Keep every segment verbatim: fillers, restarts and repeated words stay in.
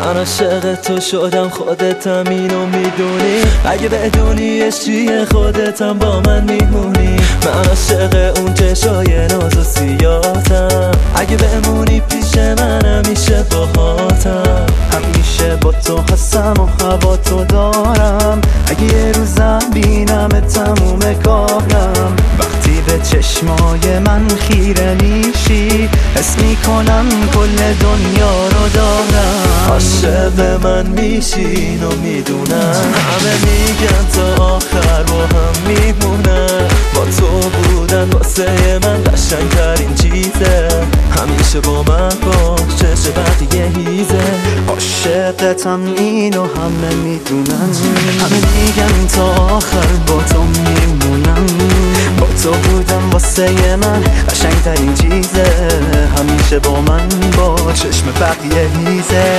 من عاشق تو شدم، خودتم اینو میدونی. اگه بدونی عشقی خودتم با من میمونی. من عاشق اون چشای ناز و سیاتم. اگه بمونی پیش من همیشه باهاتم. همیشه با تو هستم و هوا تو دارم. اگه یه روزم بینم تموم کارم. وقتی به چشمای من خیره میشی حس میکنم کل دنیا رو دارم. عاشق من میشین و میدونم. همه میگن تا آخر با هم میمونن. با تو بودن واسه من قشنگترین چیزه. همیشه با من باش، چشم بقیه هیزه. عاشقتم اینو همه میدونن. همه میگن تا آخر با تو میمونم. با تو بودم واسه من قشنگترین چیزه. همیشه با من با چشم بقیه هیزه.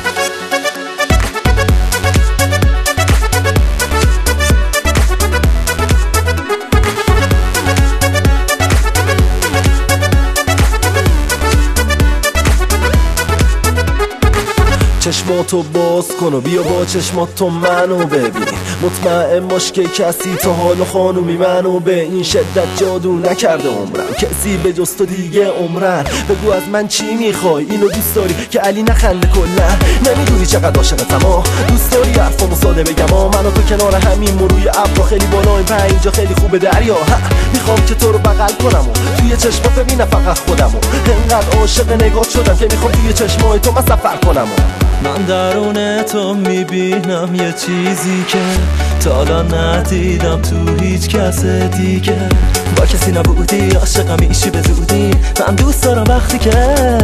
چشماتو باز کن و بیا با چشماتو منو ببین. مطمئن باش که کسی تا حالا خانومی منو به این شدت جادو نکرده عمرم. کسی به جز تو دیگه عمرن. بگو از من چی میخوای؟ اینو دوست داری که علی نخنده کلا؟ نمیدونی چقدر عاشقتم ها. دوست داری حرفامو ساده بگم ها. من و تو کنار همین روی ابرا خیلی بالا این اینجا خیلی خوبه دریا. میخوام که تو رو بغل کنم و توی چشمات ببینم فقط خودمو. انقدر عاشق نگات شدم که میخوام توی چشمای تو من سفر کنم. من درون تو میبینم یه چیزی که تا حالا ندیدم تو هیچ کس دیگه. با کسی نبودی عاشقم میشی به زودی. من دوست دارم وقتی که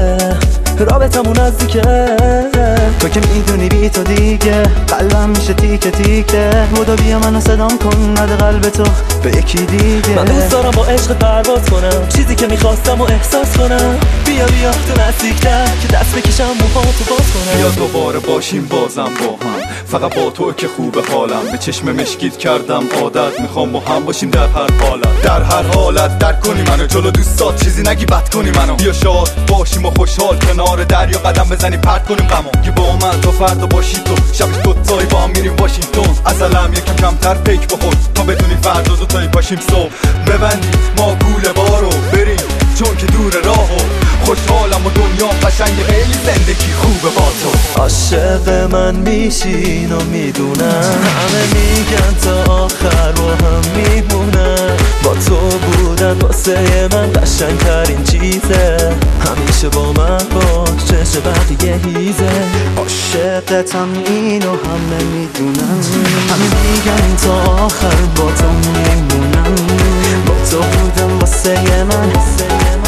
رابطمون نزدیکه. تو که میدونی بی تو دیگه قلبم میشه تیکه تیکه. خدا بیا منو صدام کن نده قلب تو به یکی دیگه. من دوست دارم با عشق پرواز کنم. چیزی که میخواستم و احساس کنم. بیا بیا تو نزدیکتر که دست بکشم موهاتو باز کنم. بیا دوباره باشیم بازم با هم. فقط با تو که خوبه حالم. به چشم مشکیت کردم عادت. میخوام با هم باشیم در هر حالت. در هر حالت درک کنی منو. جلو دوستات چیزی نگی بد کنی منو. بیا شاد باشیم و خوشحال کنار دریا قدم بزنیم پرت کنیم غمو. که با من تو فردا باشی تو. شبش دوتایی با هم میریم واشنگتن. اصلا یکم کمتر پیک بخور تا بدونی فردا دوتایی باشیم صبح. ببندیم ما گوله بارو بریم چون که دور راهو. خوشحالم و دنیا قشنگه خیلی زندگی خوبه با تو. عاشق من میشین و میدونم. همه میگن تا آخر با هم میمونن. با تو بودن واسه من قشنگترین چیزه. همیشه با من باش، چشم بقیه هیزه. عاشقتم اینو همه میدونن. همه میگن تا آخر با تو میمونم. با تو بودم واسه من